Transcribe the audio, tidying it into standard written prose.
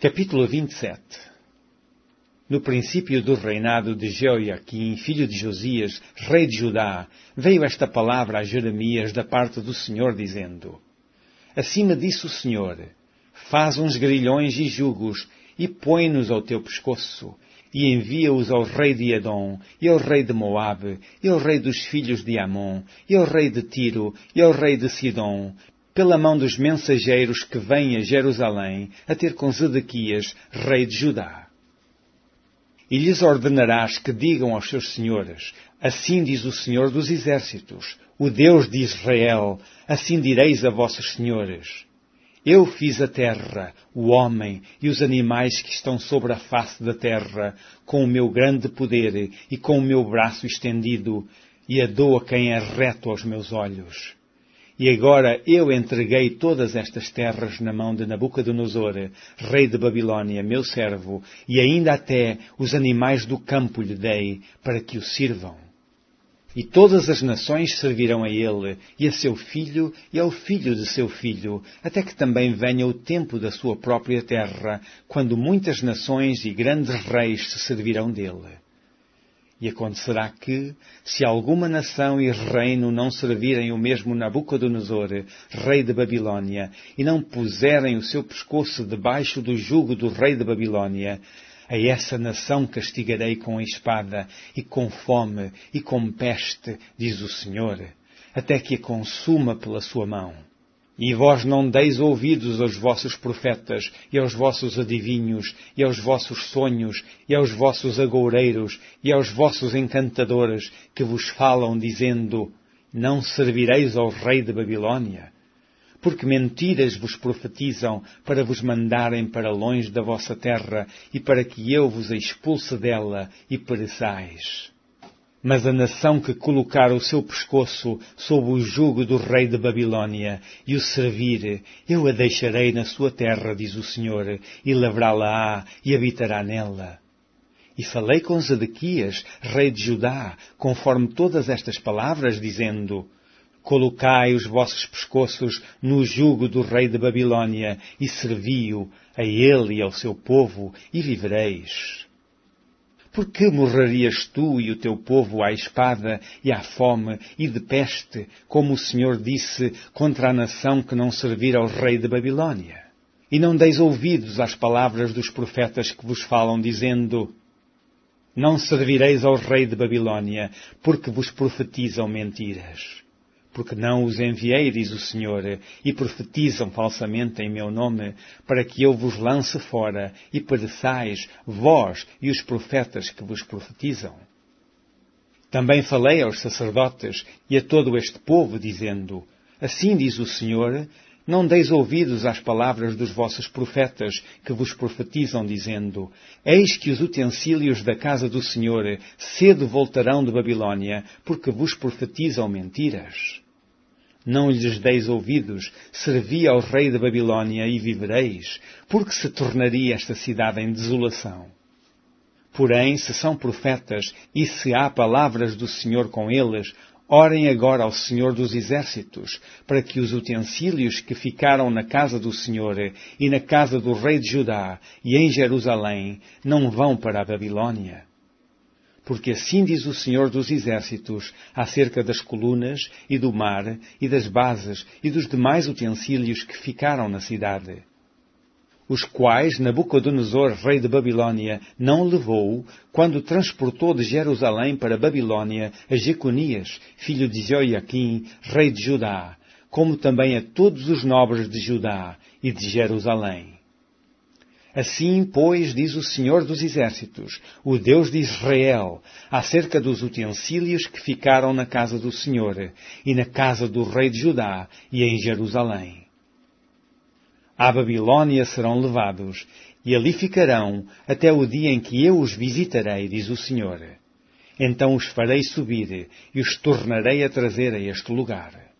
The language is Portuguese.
Capítulo 27. No princípio do reinado de Jeoiaquim, filho de Josias, rei de Judá, veio esta palavra a Jeremias da parte do Senhor, dizendo: Assim me disse o Senhor: faz uns grilhões e jugos, e põe-nos ao teu pescoço, e envia-os ao rei de Edom, e ao rei de Moabe, e ao rei dos filhos de Amon, e ao rei de Tiro, e ao rei de Sidom, pela mão dos mensageiros que vêm a Jerusalém, a ter com Zedequias, rei de Judá. E lhes ordenarás que digam aos seus senhores: assim diz o Senhor dos Exércitos, o Deus de Israel, assim direis a vossos senhores: eu fiz a terra, o homem e os animais que estão sobre a face da terra, com o meu grande poder e com o meu braço estendido, e a dou a quem é reto aos meus olhos. E agora eu entreguei todas estas terras na mão de Nabucodonosor, rei de Babilônia, meu servo, e ainda até os animais do campo lhe dei, para que o sirvam. E todas as nações servirão a ele, e a seu filho, e ao filho de seu filho, até que também venha o tempo da sua própria terra, quando muitas nações e grandes reis se servirão dele. E acontecerá que, se alguma nação e reino não servirem o mesmo Nabucodonosor, rei de Babilônia, e não puserem o seu pescoço debaixo do jugo do rei de Babilônia, a essa nação castigarei com a espada, e com fome, e com peste, diz o Senhor, até que a consuma pela sua mão. E vós não deis ouvidos aos vossos profetas, e aos vossos adivinhos, e aos vossos sonhos, e aos vossos agoureiros, e aos vossos encantadores, que vos falam, dizendo: não servireis ao rei de Babilônia? Porque mentiras vos profetizam para vos mandarem para longe da vossa terra, e para que eu vos expulse dela, e pereçais. Mas a nação que colocar o seu pescoço sob o jugo do rei de Babilônia e o servir, eu a deixarei na sua terra, diz o Senhor, e lavrá-la-á e habitará nela. E falei com Zedequias, rei de Judá, conforme todas estas palavras, dizendo: colocai os vossos pescoços no jugo do rei de Babilônia e servi-o, a ele e ao seu povo, e vivereis. Por que morrerias tu e o teu povo à espada e à fome e de peste, como o Senhor disse contra a nação que não servir ao rei de Babilônia? E não deis ouvidos às palavras dos profetas que vos falam, dizendo: não servireis ao rei de Babilônia, porque vos profetizam mentiras. Porque não os enviei, diz o Senhor, e profetizam falsamente em meu nome, para que eu vos lance fora e pereçais, vós e os profetas que vos profetizam. Também falei aos sacerdotes e a todo este povo, dizendo: assim diz o Senhor, não deis ouvidos às palavras dos vossos profetas que vos profetizam, dizendo: eis que os utensílios da casa do Senhor cedo voltarão de Babilônia, porque vos profetizam mentiras. Não lhes deis ouvidos, servi ao rei da Babilônia e vivereis, porque se tornaria esta cidade em desolação. Porém, se são profetas e se há palavras do Senhor com eles, orem agora ao Senhor dos Exércitos, para que os utensílios que ficaram na casa do Senhor e na casa do rei de Judá e em Jerusalém não vão para a Babilônia. Porque assim diz o Senhor dos Exércitos acerca das colunas e do mar e das bases e dos demais utensílios que ficaram na cidade, os quais Nabucodonosor, rei de Babilônia, não levou quando transportou de Jerusalém para Babilônia a Jeconias, filho de Jeoiaquim, rei de Judá, como também a todos os nobres de Judá e de Jerusalém. Assim, pois, diz o Senhor dos Exércitos, o Deus de Israel, acerca dos utensílios que ficaram na casa do Senhor e na casa do rei de Judá e em Jerusalém. À Babilônia serão levados, e ali ficarão até o dia em que eu os visitarei, diz o Senhor. Então os farei subir e os tornarei a trazer a este lugar.